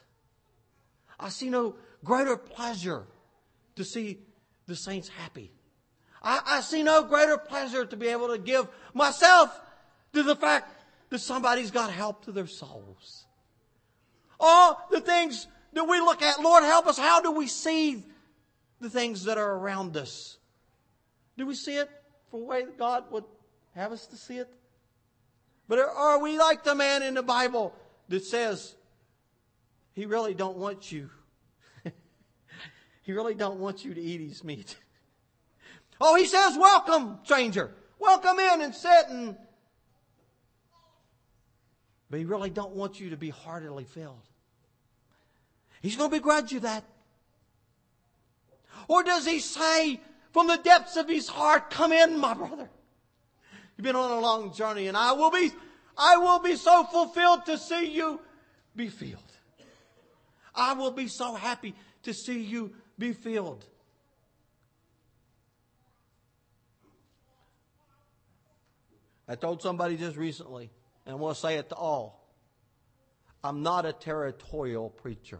A: I see no greater pleasure to see the saints happy. I see no greater pleasure to be able to give myself to the fact that somebody's got help to their souls. All the things that we look at, Lord, help us. How do we see the things that are around us? Do we see it for the way that God would have us to see it? But are we like the man in the Bible that says, he really don't want you. He really don't want you to eat his meat. Oh, he says, welcome, stranger. Welcome in and sit. But he really don't want you to be heartily filled. He's going to begrudge you that. Or does he say from the depths of his heart, come in, my brother. You've been on a long journey, and I will be so fulfilled to see you be filled. I will be so happy to see you be filled. I told somebody just recently, and I want to say it to all. I'm not a territorial preacher.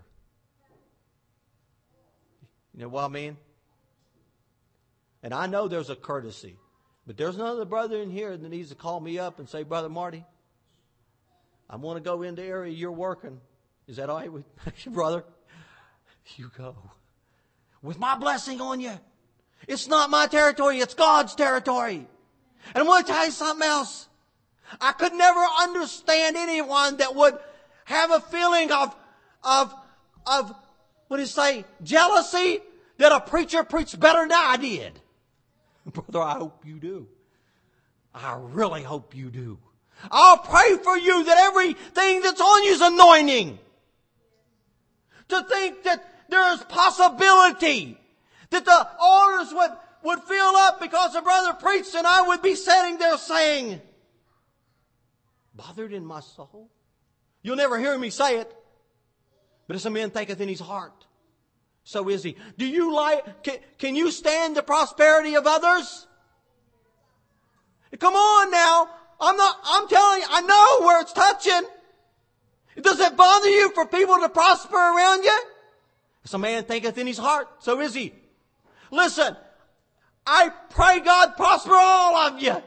A: You know what I mean? And I know there's a courtesy. But there's another brother in here that needs to call me up and say, Brother Marty, I want to go in the area you're working. Is that all right with you, brother? You go. With my blessing on you. It's not my territory, it's God's territory. And I'm going to tell you something else. I could never understand anyone that would have a feeling of what do you say, jealousy that a preacher preached better than I did. Brother, I hope you do. I really hope you do. I'll pray for you that everything that's on you is anointing. To think that there is possibility that the altars would fill up because a brother preached and I would be sitting there saying, bothered in my soul? You'll never hear me say it. But as a man thinketh in his heart, so is he. Do you can you stand the prosperity of others? Come on now. I'm telling you, I know where it's touching. Does it bother you for people to prosper around you? As a man thinketh in his heart, so is he. Listen, I pray God prosper all of you.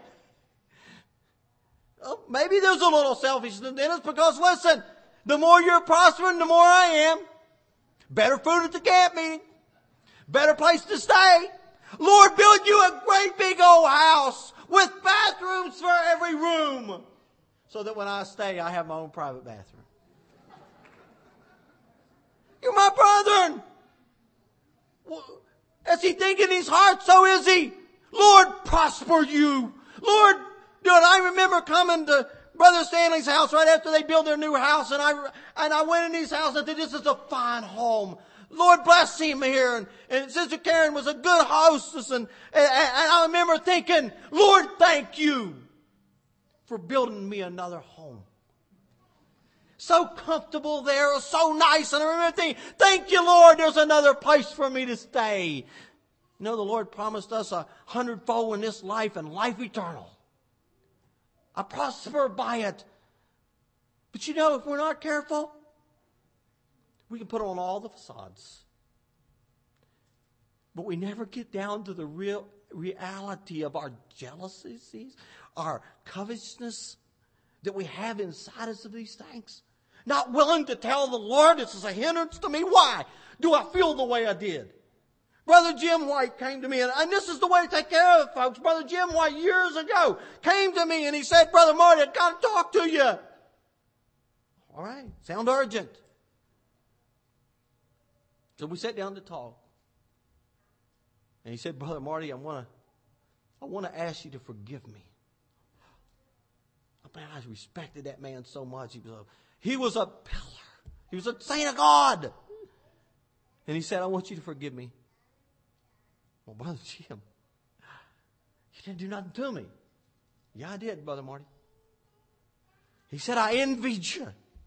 A: Well, maybe there's a little selfishness in it because listen, the more you're prospering, the more I am. Better food at the camp meeting. Better place to stay. Lord, build you a great big old house with bathrooms for every room. So that when I stay, I have my own private bathroom. You're my brethren. As he think in his heart, so is he. Lord, prosper you. Lord, dude, I remember coming to Brother Stanley's house right after they built their new house, and I went in his house and said, this is a fine home. Lord bless him here. And Sister Karen was a good hostess, and I remember thinking, Lord, thank you for building me another home. So comfortable there, so nice, and I remember thinking, thank you, Lord, there's another place for me to stay. You know, the Lord promised us 100-fold in this life and life eternal. I prosper by it. But you know, if we're not careful, we can put on all the facades. But we never get down to the real reality of our jealousies, our covetousness that we have inside us of these things. Not willing to tell the Lord, this is a hindrance to me. Why do I feel the way I did? Brother Jim White came to me, and this is the way to take care of it, folks. Brother Jim White, years ago, came to me and he said, Brother Marty, I've got to talk to you. All right, sound urgent. So we sat down to talk. And he said, Brother Marty, I want to ask you to forgive me. Man, I respected that man so much. He was a pillar. He was a saint of God. And he said, I want you to forgive me. Well, Brother Jim, you didn't do nothing to me. Yeah, I did, Brother Marty. He said, I envied you.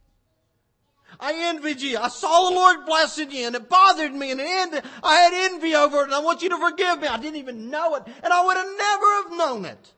A: I envied you. I saw the Lord blessing you, and it bothered me, and I had envy over it, and I want you to forgive me. I didn't even know it, and I would have never have known it.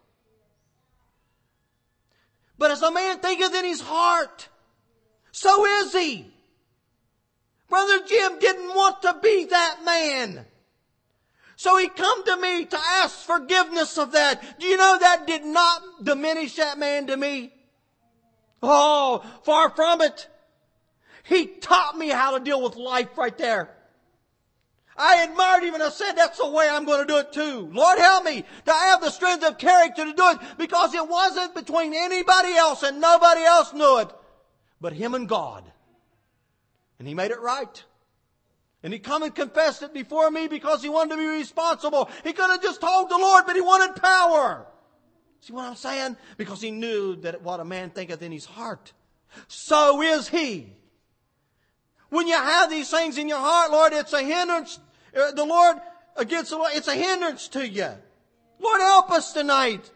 A: But as a man thinketh in his heart, so is he. Brother Jim didn't want to be that man. So he come to me to ask forgiveness of that. Do you know that did not diminish that man to me? Oh, far from it. He taught me how to deal with life right there. I admired him and I said, that's the way I'm going to do it too. Lord, help me to have the strength of character to do it, because it wasn't between anybody else and nobody else knew it but him and God. And he made it right. And he come and confessed it before me because he wanted to be responsible. He could have just told the Lord, but he wanted power. See what I'm saying? Because he knew that what a man thinketh in his heart, so is he. When you have these things in your heart, Lord, it's a hindrance. The Lord against the Lord, it's a hindrance to you. Lord, help us tonight.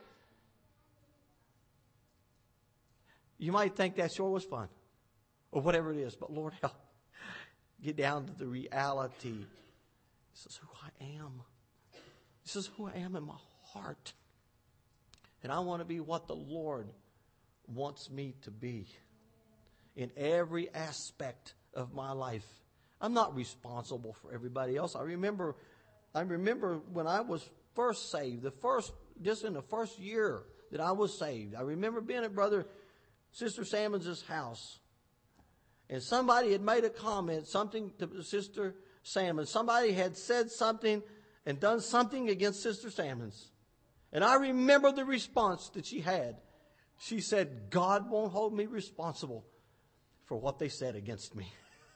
A: You might think that sure was fun, or whatever it is, but Lord, help. Get down to the reality. This is who I am. This is who I am in my heart. And I want to be what the Lord wants me to be in every aspect of my life. I'm not responsible for everybody else. I remember when I was first saved, just in the first year that I was saved, I remember being at Sister Salmon's house. And somebody had made a comment, something to Sister Salmon. Somebody had said something and done something against Sister Salmon's. And I remember the response that she had. She said, God won't hold me responsible for what they said against me.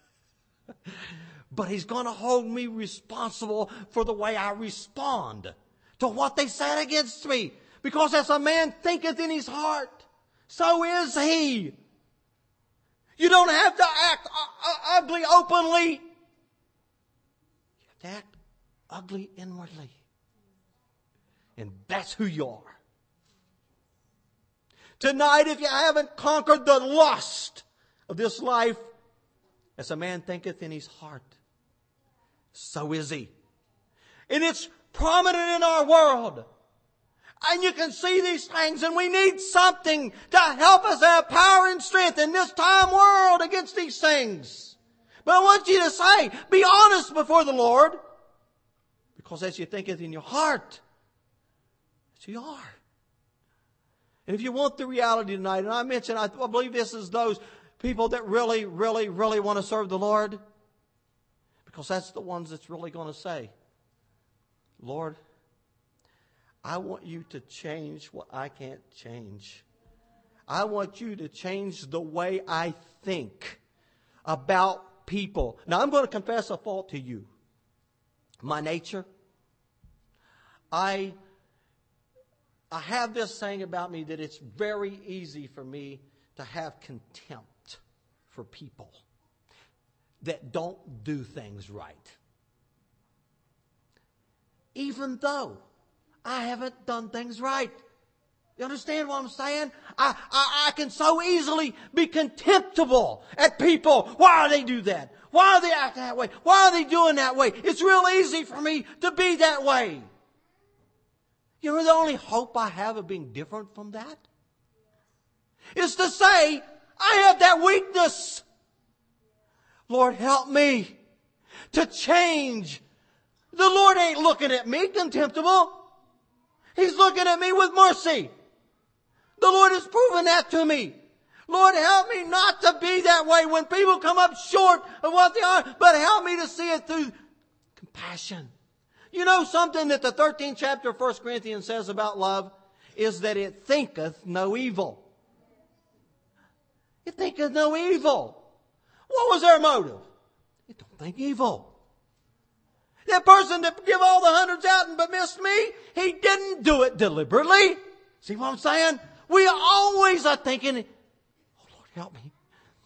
A: But He's going to hold me responsible for the way I respond to what they said against me. Because as a man thinketh in his heart, so is he. You don't have to act ugly openly. You have to act ugly inwardly. And that's who you are. Tonight, if you haven't conquered the lust of this life, as a man thinketh in his heart, so is he. And it's prominent in our world. And you can see these things, and we need something to help us have power and strength in this time world against these things. But I want you to say, be honest before the Lord. Because as you thinketh in your heart, that's who you are. And if you want the reality tonight, and I mentioned, I believe this is those people that really, really, really want to serve the Lord. Because that's the ones that's really going to say, Lord, I want you to change what I can't change. I want you to change the way I think about people. Now, I'm going to confess a fault to you. My nature. I have this thing about me that it's very easy for me to have contempt for people that don't do things right. Even though I haven't done things right. You understand what I'm saying? I can so easily be contemptible at people. Why do they do that? Why do they act that way? Why are they doing that way? It's real easy for me to be that way. You know, the only hope I have of being different from that is to say, I have that weakness. Lord, help me to change. The Lord ain't looking at me contemptible. He's looking at me with mercy. The Lord has proven that to me. Lord, help me not to be that way when people come up short of what they are, but help me to see it through compassion. You know something that the 13th chapter of 1 Corinthians says about love is that it thinketh no evil. It thinketh no evil. What was their motive? It don't think evil. That person that give all the hundreds out but missed me, he didn't do it deliberately. See what I'm saying? We always are thinking, oh Lord, help me.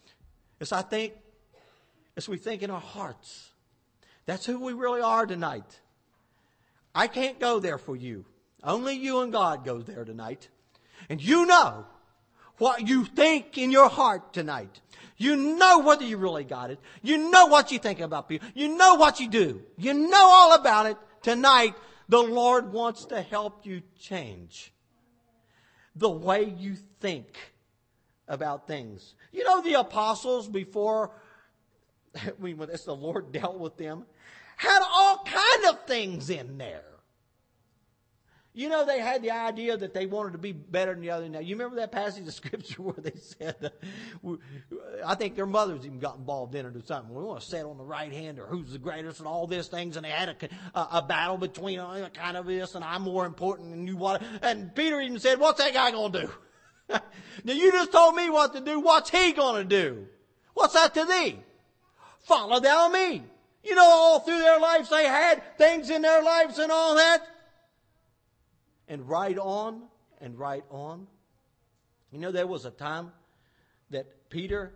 A: As we think in our hearts, that's who we really are tonight. I can't go there for you. Only you and God goes there tonight. And you know what you think in your heart tonight. You know whether you really got it. You know what you think about people. You know what you do. You know all about it. Tonight, the Lord wants to help you change the way you think about things. You know, the apostles, before as the Lord dealt with them, had all kind of things in there. You know, they had the idea that they wanted to be better than the other. Now, you remember that passage of Scripture where they said, I think their mothers even got involved in it or something. We want to sit on the right hand or who's the greatest and all these things. And they had a battle between kind of this and I'm more important than you want. And Peter even said, what's that guy going to do? Now, you just told me what to do. What's he going to do? What's that to thee? Follow thou me. You know, all through their lives they had things in their lives and all that. And right on and right on. You know, there was a time that Peter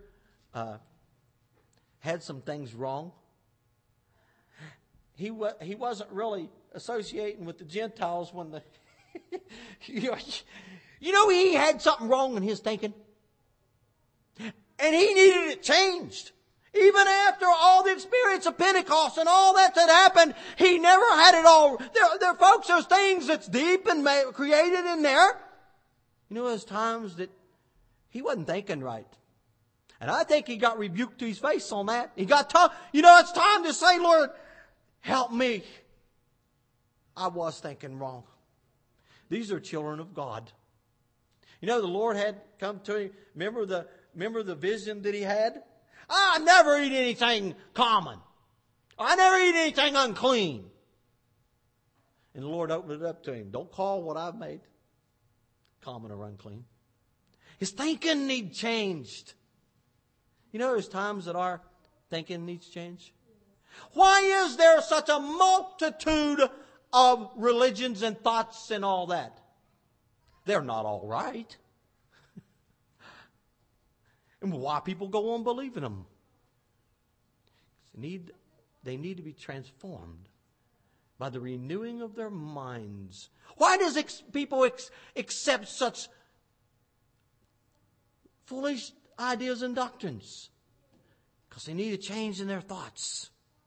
A: had some things wrong. He wasn't really associating with the Gentiles when the... You know, he had something wrong in his thinking. And he needed it changed. Even after all the experience of Pentecost and all that happened, he never had it all. There, folks, there's things that's deep and created in there. You know, there's times that he wasn't thinking right. And I think he got rebuked to his face on that. He got tough. You know, it's time to say, Lord, help me. I was thinking wrong. These are children of God. You know, the Lord had come to him. Remember the vision that he had? I never eat anything common. I never eat anything unclean. And the Lord opened it up to him. Don't call what I've made common or unclean. His thinking needs changed. You know, there's times that our thinking needs change. Why is there such a multitude of religions and thoughts and all that? They're not all right. And why people go on believing them? They need to be transformed by the renewing of their minds. Why does people accept such foolish ideas and doctrines? Because they need a change in their thoughts.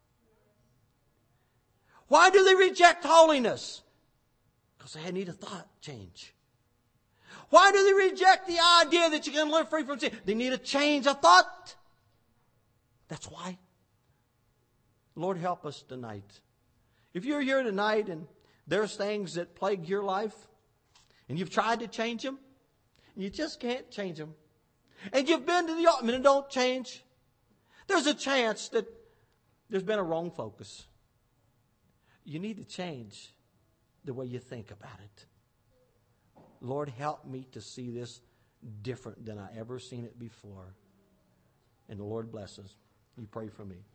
A: Why do they reject holiness? Because they need a thought change. Why do they reject the idea that you can live free from sin? They need a change of thought. That's why. Lord, help us tonight. If you're here tonight and there's things that plague your life and you've tried to change them and you just can't change them, and you've been to the altar and it don't change, there's a chance that there's been a wrong focus. You need to change the way you think about it. Lord, help me to see this different than I ever seen it before. And the Lord bless us. You pray for me.